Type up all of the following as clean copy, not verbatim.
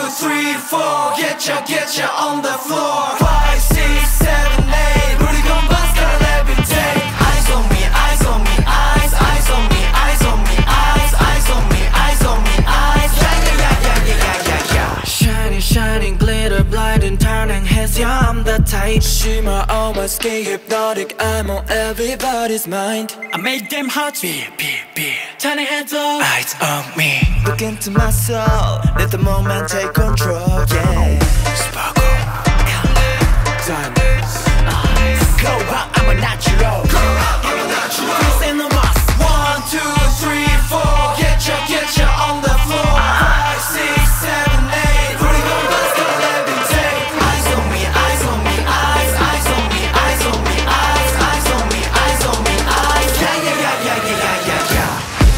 three, four. Get ya on the floor. 5, 6, 7, 8. 우리 건반스 gotta levitate. Eyes on me, eyes on me, eyes on me, eyes on me, eyes on me, eyes on me, eyes. Yeah. Shining, shining, glitter, blinding, turning heads. Yeah, I'm the type. Shimmer on my skin, hypnotic. I'm on everybody's mind. I make them hearts beat. Turning heads up, eyes on me. Look into my soul, let the moment take control. Yeah. Sparkle, diamonds. Go out, I'm a natural. This ain't no boss. 1, 2, 3, 4. Get ya on the floor. 5, 6, 7, 8. 우리 건반스 gotta levitate. Eyes on me, eyes on me, eyes on me, eyes on me, eyes on me, eyes on me, eyes. Yeah.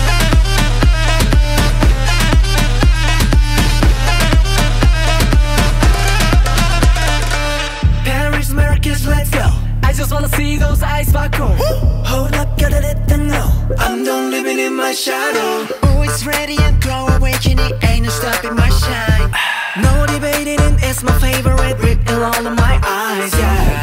Paris, Marrakesh, let's go. I just wanna see those eyes sparkle. Hold up, gotta let them know I'm done living in my shadow. Always ready and glow awakening, ain't no stopping my shine. No debating, it's my favorite. Written all in my eyes, yeah.